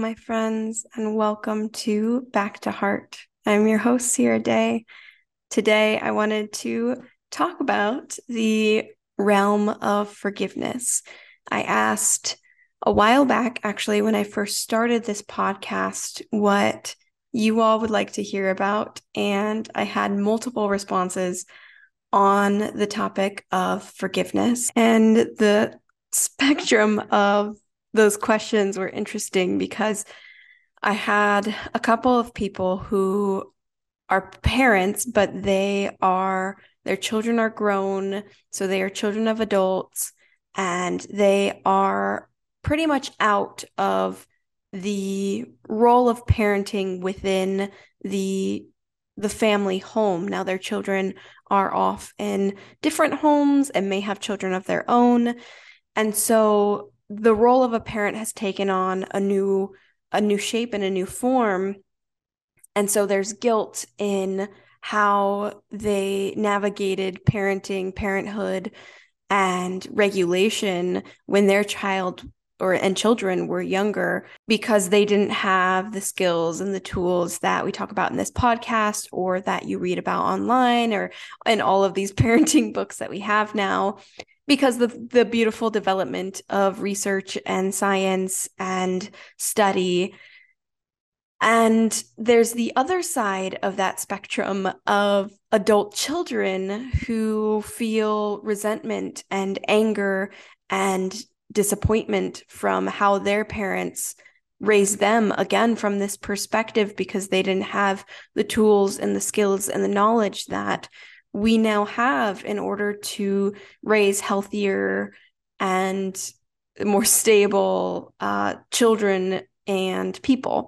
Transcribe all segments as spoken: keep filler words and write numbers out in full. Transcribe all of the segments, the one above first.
my friends, and welcome to Back to Heart. I'm your host, Sierra Day. Today, I wanted to talk about the realm of forgiveness. I asked a while back, actually, when I first started this podcast, what you all would like to hear about, and I had multiple responses on the topic of forgiveness. And the spectrum of those questions were interesting because I had a couple of people who are parents, but they are, their children are grown, so they are children of adults, and they are pretty much out of the role of parenting within the the family home. Now their children are off in different homes and may have children of their own. And so the role of a parent has taken on a new a new shape and a new form. And so there's guilt in how they navigated parenting, parenthood, and regulation when their child or and children were younger, because they didn't have the skills and the tools that we talk about in this podcast or that you read about online or in all of these parenting books that we have now, because the the beautiful development of research and science and study. And there's the other side of that spectrum of adult children who feel resentment and anger and disappointment from how their parents raised them, again, from this perspective, because they didn't have the tools and the skills and the knowledge that we now have in order to raise healthier and more stable uh, children and people.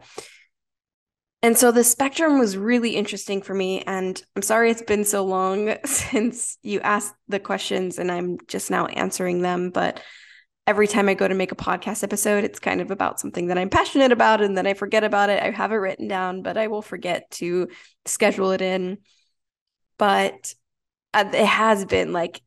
And so the spectrum was really interesting for me. And I'm sorry it's been so long since you asked the questions and I'm just now answering them. But every time I go to make a podcast episode, it's kind of about something that I'm passionate about, and then I forget about it. I have it written down, but I will forget to schedule it in. But it has been like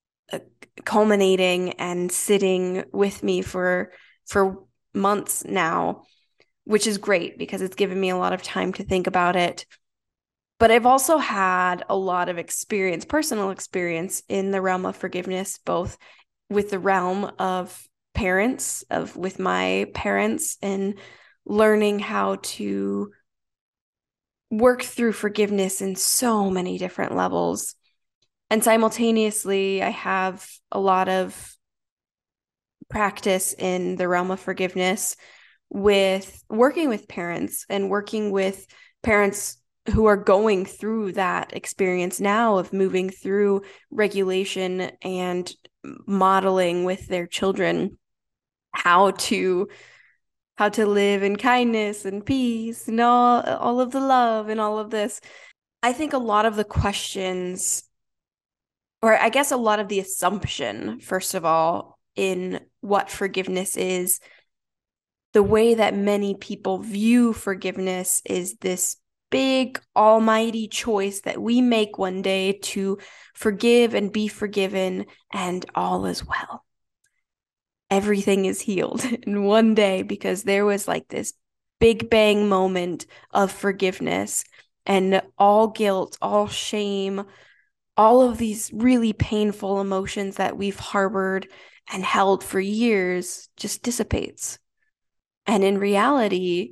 culminating and sitting with me for for months now, which is great because it's given me a lot of time to think about it. But I've also had a lot of experience, personal experience in the realm of forgiveness, both with the realm of parents, of with my parents, and learning how to work through forgiveness in so many different levels. And simultaneously, I have a lot of practice in the realm of forgiveness with working with parents and working with parents who are going through that experience now of moving through regulation and modeling with their children how to how to live in kindness and peace and all all of the love and all of this. I think a lot of the questions, or I guess a lot of the assumption, first of all, in what forgiveness is, the way that many people view forgiveness is this big almighty choice that we make one day to forgive and be forgiven, and all is well. Everything is healed in one day because there was like this big bang moment of forgiveness, and all guilt, all shame, all of these really painful emotions that we've harbored and held for years just dissipates. And in reality,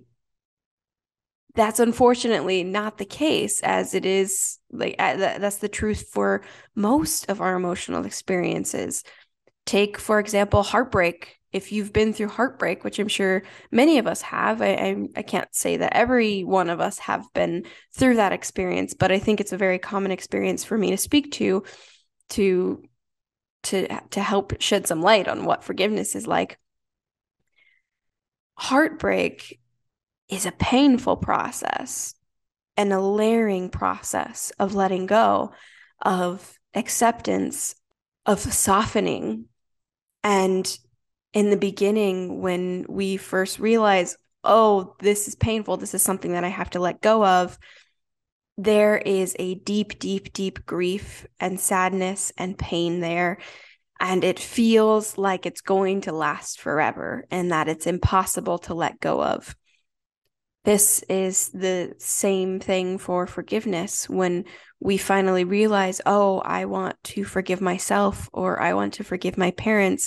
that's unfortunately not the case, as it is like that's the truth for most of our emotional experiences. Take, for example, heartbreak. If you've been through heartbreak, which I'm sure many of us have, I, I, I can't say that every one of us have been through that experience, but I think it's a very common experience for me to speak to, to, to, to help shed some light on what forgiveness is like. Heartbreak is a painful process and a layering process of letting go, of acceptance, of softening. And in the beginning, when we first realize, oh, this is painful, this is something that I have to let go of, there is a deep, deep, deep grief and sadness and pain there. And it feels like it's going to last forever and that it's impossible to let go of. This is the same thing for forgiveness. When we finally realize, oh, I want to forgive myself, or I want to forgive my parents,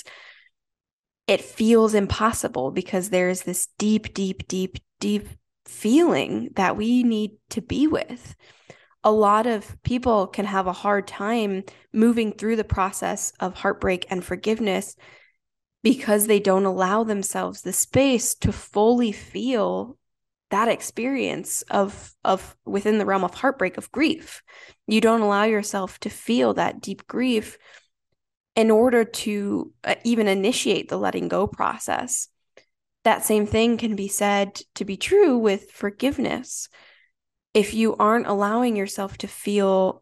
it feels impossible because there is this deep, deep, deep, deep feeling that we need to be with. A lot of people can have a hard time moving through the process of heartbreak and forgiveness because they don't allow themselves the space to fully feel that experience of of within the realm of heartbreak, of grief. You don't allow yourself to feel that deep grief in order to uh, even initiate the letting go process. That same thing can be said to be true with forgiveness. If you aren't allowing yourself to feel,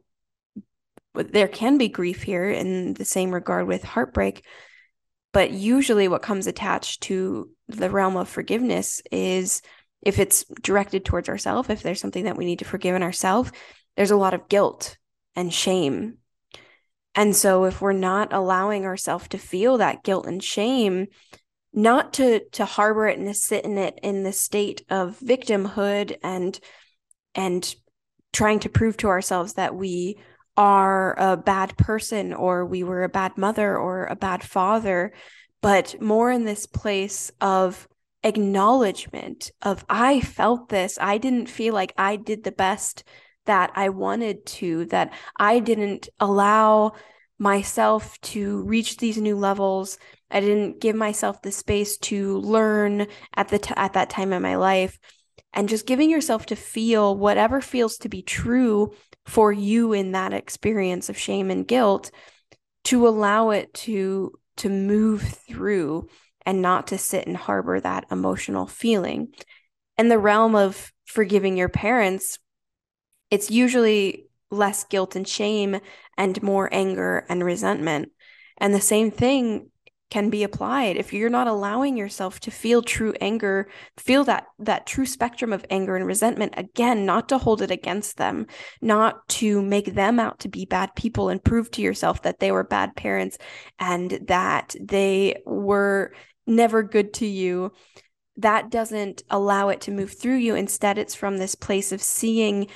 there can be grief here in the same regard with heartbreak, but usually what comes attached to the realm of forgiveness is, if it's directed towards ourselves, if there's something that we need to forgive in ourselves, there's a lot of guilt and shame. And so if we're not allowing ourselves to feel that guilt and shame, not to to harbor it and to sit in it in the state of victimhood and and trying to prove to ourselves that we are a bad person, or we were a bad mother or a bad father, but more in this place of acknowledgement of, I felt this. I didn't feel like I did the best that I wanted to, that I didn't allow myself to reach these new levels. I didn't give myself the space to learn at the t- at that time in my life. And just giving yourself to feel whatever feels to be true for you in that experience of shame and guilt, to allow it to to move through and not to sit and harbor that emotional feeling. In the realm of forgiving your parents, it's usually less guilt and shame and more anger and resentment. And the same thing can be applied. If you're not allowing yourself to feel true anger, feel that that true spectrum of anger and resentment, again, not to hold it against them, not to make them out to be bad people and prove to yourself that they were bad parents and that they were never good to you. That doesn't allow it to move through you. Instead, it's from this place of seeing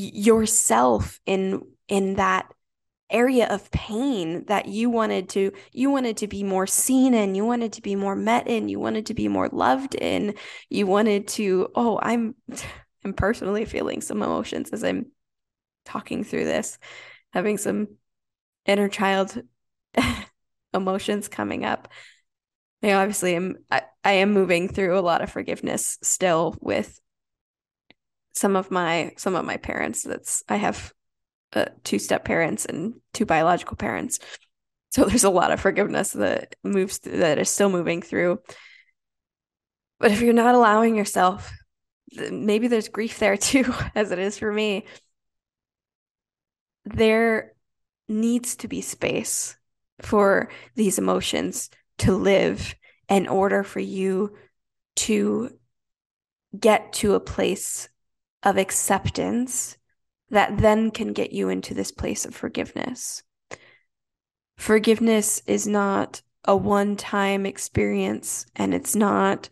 yourself in in that area of pain that you wanted to you wanted to be more seen in, you wanted to be more met in, you wanted to be more loved in, you wanted to, oh, I'm I'm personally feeling some emotions as I'm talking through this, having some inner child emotions coming up. You know, obviously I'm I, I am moving through a lot of forgiveness still with some of my some of my parents. That's I have uh, two step parents and two biological parents. So there's a lot of forgiveness that moves through, that is still moving through. But if you're not allowing yourself, maybe there's grief there too, as it is for me. There needs to be space for these emotions to live in order for you to get to a place of acceptance that then can get you into this place of forgiveness. Forgiveness is not a one-time experience, and it's not,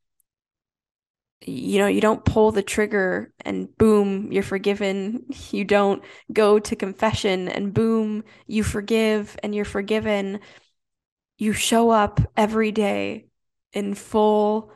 you know, you don't pull the trigger and boom, you're forgiven. You don't go to confession and boom, you forgive and you're forgiven. You show up every day in full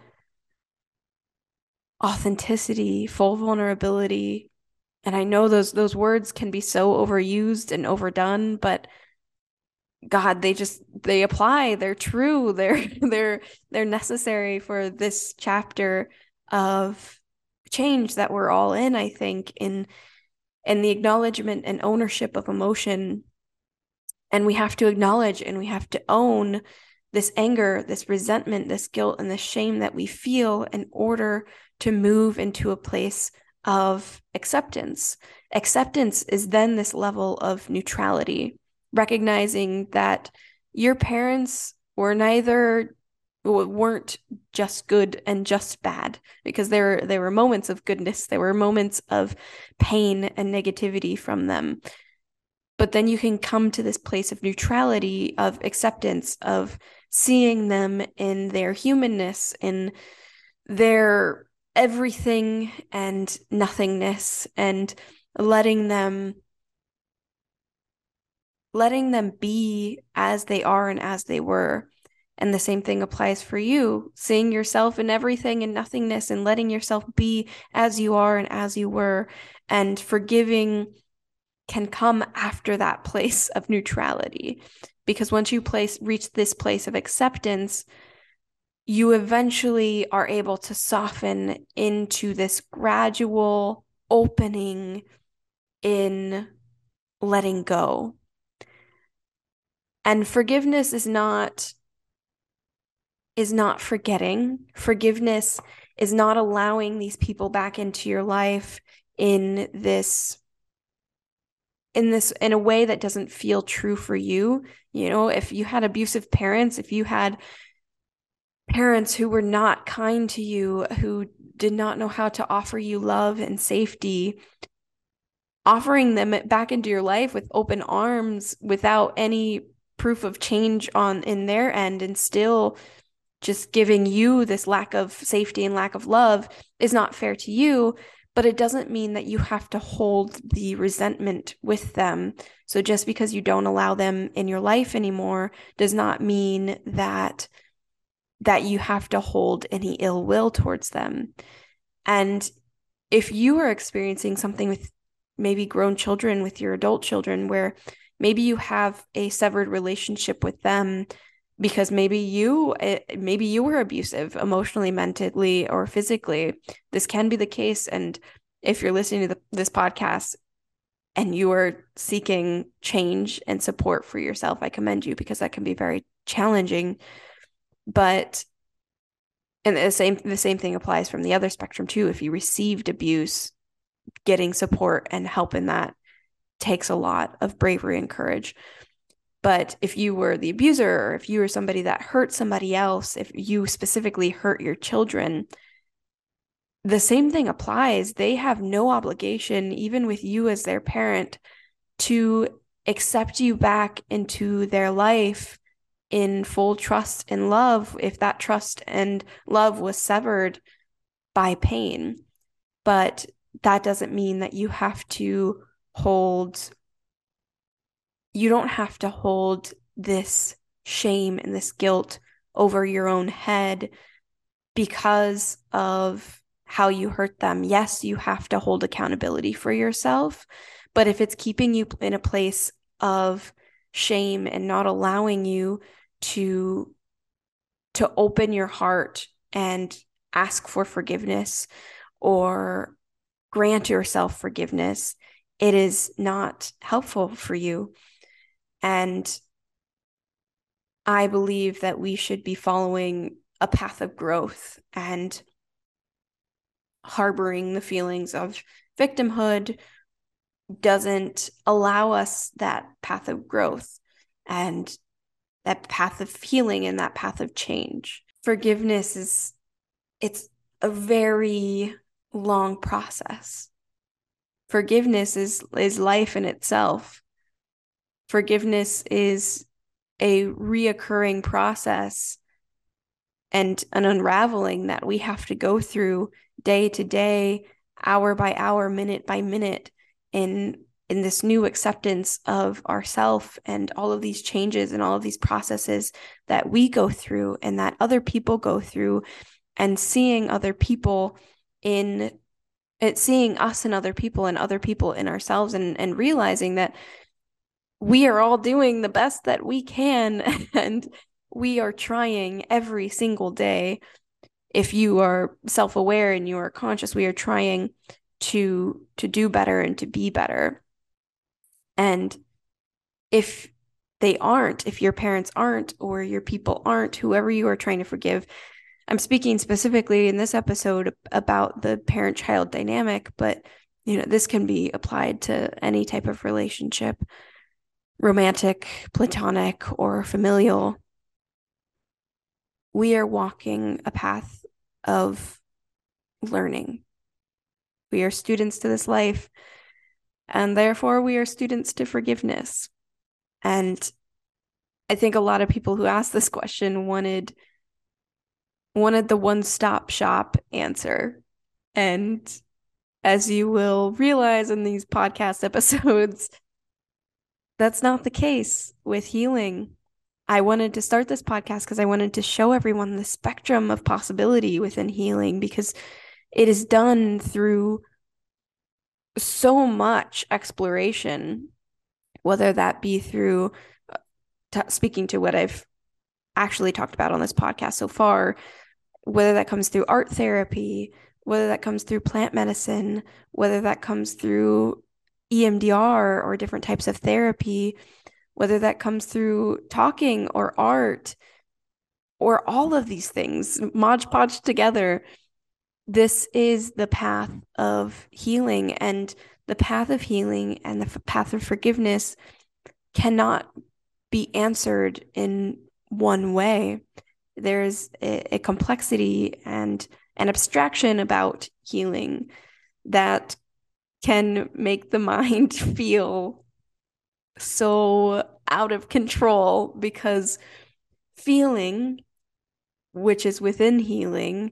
authenticity, full vulnerability. And I know those those words can be so overused and overdone, but God, they just they apply. They're true. They're they're they're necessary for this chapter of change that we're all in, I think, in in the acknowledgement and ownership of emotion. And we have to acknowledge and we have to own this anger, this resentment, this guilt, and this shame that we feel in order to move into a place of acceptance. Acceptance is then this level of neutrality, recognizing that your parents were neither weren't just good and just bad, because there there were moments of goodness, there were moments of pain and negativity from them. But then you can come to this place of neutrality, of acceptance, of seeing them in their humanness, in their everything and nothingness, and letting them letting them be as they are and as they were. And the same thing applies for you, seeing yourself in everything and nothingness and letting yourself be as you are and as you were. And forgiving can come after that place of neutrality. Because once you place reach this place of acceptance, you eventually are able to soften into this gradual opening in letting go. And forgiveness is not is not forgetting. Forgiveness is not allowing these people back into your life in this in this in a way that doesn't feel true for you. You know, if you had abusive parents, if you had parents who were not kind to you, who did not know how to offer you love and safety, offering them back into your life with open arms without any proof of change on in their end, and still just giving you this lack of safety and lack of love, is not fair to you. But it doesn't mean that you have to hold the resentment with them. So just because you don't allow them in your life anymore does not mean that that you have to hold any ill will towards them. And if you are experiencing something with maybe grown children, with your adult children, where maybe you have a severed relationship with them because maybe you maybe you were abusive emotionally, mentally, or physically, this can be the case. And if you're listening to the, this podcast and you are seeking change and support for yourself, I commend you, because that can be very challenging. But and the same the same thing applies from the other spectrum too. If you received abuse, getting support and help in that takes a lot of bravery and courage. But if you were the abuser, or if you were somebody that hurt somebody else, if you specifically hurt your children, the same thing applies. They have no obligation, even with you as their parent, to accept you back into their life in full trust and love if that trust and love was severed by pain. But that doesn't mean that you have to hold you don't have to hold this shame and this guilt over your own head because of how you hurt them. Yes, you have to hold accountability for yourself, but if it's keeping you in a place of shame and not allowing you to to open your heart and ask for forgiveness or grant yourself forgiveness, it is not helpful for you. And I believe that we should be following a path of growth, and harboring the feelings of victimhood doesn't allow us that path of growth and that path of healing and that path of change. Forgiveness is, it's a very long process. Forgiveness is, is life in itself. Forgiveness is a reoccurring process and an unraveling that we have to go through day to day, hour by hour, minute by minute, in in this new acceptance of ourself and all of these changes and all of these processes that we go through and that other people go through, and seeing other people in it, seeing us and other people and other people in ourselves, and, and realizing that we are all doing the best that we can and we are trying every single day. If you are self-aware and you are conscious, we are trying to to do better and to be better. And if they aren't, if your parents aren't, or your people aren't, whoever you are trying to forgive, I'm speaking specifically in this episode about the parent-child dynamic, but you know, this can be applied to any type of relationship, romantic, platonic, or familial. We are walking a path of learning. We are students to this life, and therefore we are students to forgiveness. And I think a lot of people who asked this question wanted wanted the one-stop shop answer. And as you will realize in these podcast episodes, that's not the case with healing. I wanted to start this podcast because I wanted to show everyone the spectrum of possibility within healing, because it is done through so much exploration, whether that be through t- speaking to what I've actually talked about on this podcast so far, whether that comes through art therapy, whether that comes through plant medicine, whether that comes through E M D R or different types of therapy, whether that comes through talking or art or all of these things, Mod Podge together. This is the path of healing, and the path of healing and the f- path of forgiveness cannot be answered in one way. There's a, a complexity and an abstraction about healing that can make the mind feel so out of control, because feeling, which is within healing,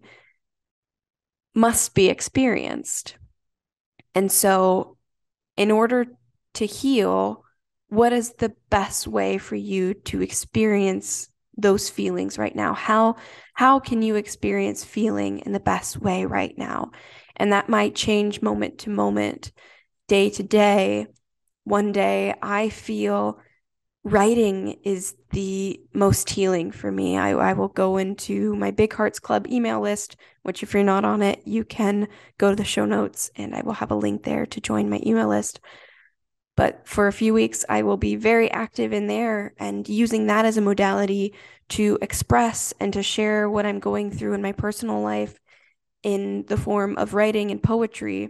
must be experienced. And so, in order to heal, what is the best way for you to experience those feelings right now? How how can you experience feeling in the best way right now? And that might change moment to moment, day to day. One day I feel writing is the most healing for me. I, I will go into my Big Hearts Club email list, which if you're not on it, you can go to the show notes and I will have a link there to join my email list. But for a few weeks, I will be very active in there and using that as a modality to express and to share what I'm going through in my personal life in the form of writing and poetry.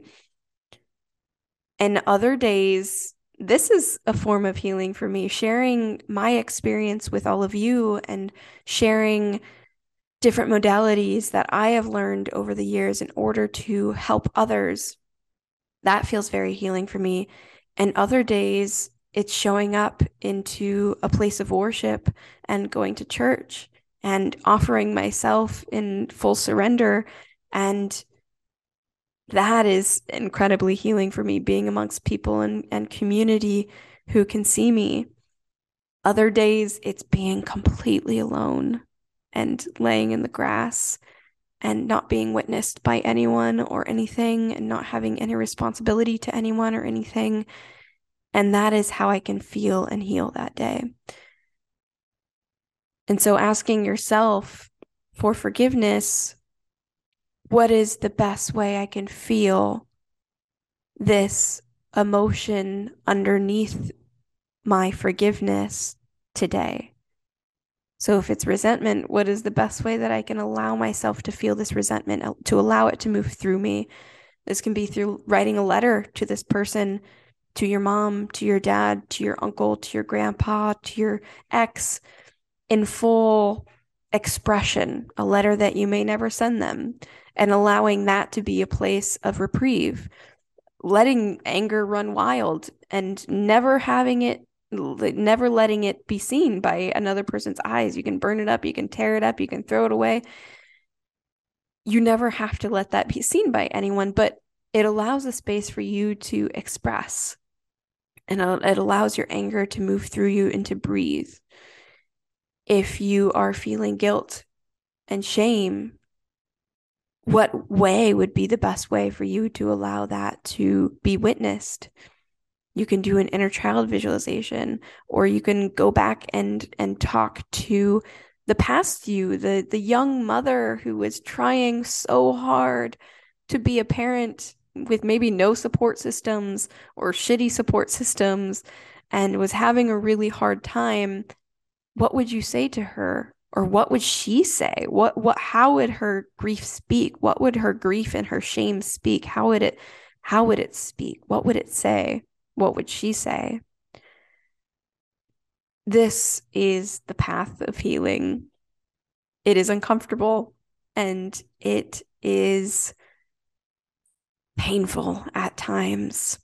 And other days, this is a form of healing for me, sharing my experience with all of you and sharing different modalities that I have learned over the years in order to help others. That feels very healing for me. And other days, it's showing up into a place of worship and going to church and offering myself in full surrender. And that is incredibly healing for me, being amongst people and, and community who can see me. Other days, it's being completely alone and laying in the grass and not being witnessed by anyone or anything and not having any responsibility to anyone or anything. And that is how I can feel and heal that day. And so asking yourself for forgiveness, what is the best way I can feel this emotion underneath my forgiveness today? So if it's resentment, what is the best way that I can allow myself to feel this resentment, to allow it to move through me? This can be through writing a letter to this person, to your mom, to your dad, to your uncle, to your grandpa, to your ex, in full expression, a letter that you may never send them, and allowing that to be a place of reprieve, letting anger run wild and never having it, never letting it be seen by another person's eyes. You can burn it up, you can tear it up, you can throw it away. You never have to let that be seen by anyone, but it allows a space for you to express. And it allows your anger to move through you and to breathe. If you are feeling guilt and shame, what way would be the best way for you to allow that to be witnessed? You can do an inner child visualization, or you can go back and and talk to the past you, the the young mother who was trying so hard to be a parent with maybe no support systems or shitty support systems and was having a really hard time. What would you say to her? Or what would she say? What what how would her grief speak? What would her grief and her shame speak? How would it how would it speak? What would it say? What would she say? This is the path of healing. It is uncomfortable and it is painful at times.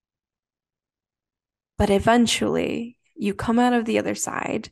But eventually, you come out of the other side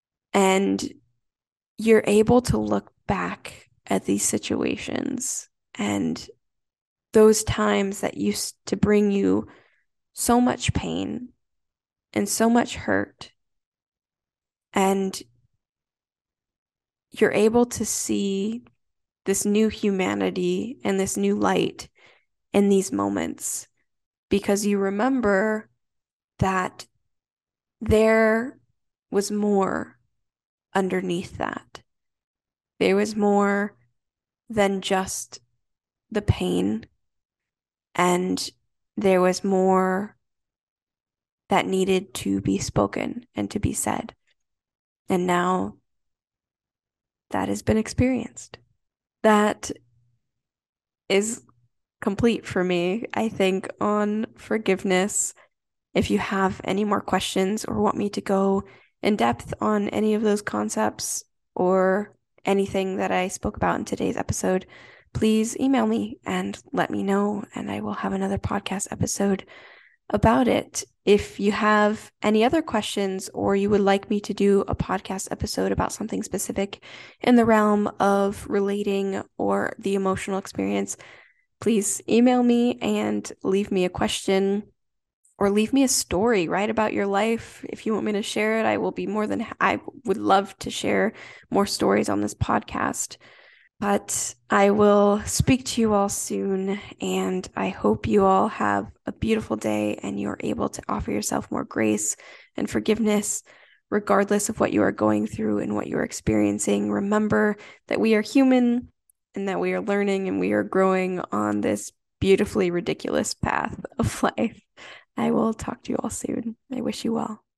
and you're able to look back at these situations and those times that used to bring you so much pain and so much hurt. And you're able to see this new humanity and this new light in these moments because you remember that there was more underneath that. There was more than just the pain, and there was more that needed to be spoken and to be said. And now that has been experienced. That is complete for me, I think, on forgiveness. If you have any more questions or want me to go in depth on any of those concepts or anything that I spoke about in today's episode, please email me and let me know, and I will have another podcast episode about it. If you have any other questions or you would like me to do a podcast episode about something specific in the realm of relating or the emotional experience, please email me and leave me a question or leave me a story, write about your life. If you want me to share it, I will be more than, I would love to share more stories on this podcast. But I will speak to you all soon, and I hope you all have a beautiful day and you're able to offer yourself more grace and forgiveness, regardless of what you are going through and what you're experiencing. Remember that we are human and that we are learning and we are growing on this beautifully ridiculous path of life. I will talk to you all soon. I wish you well.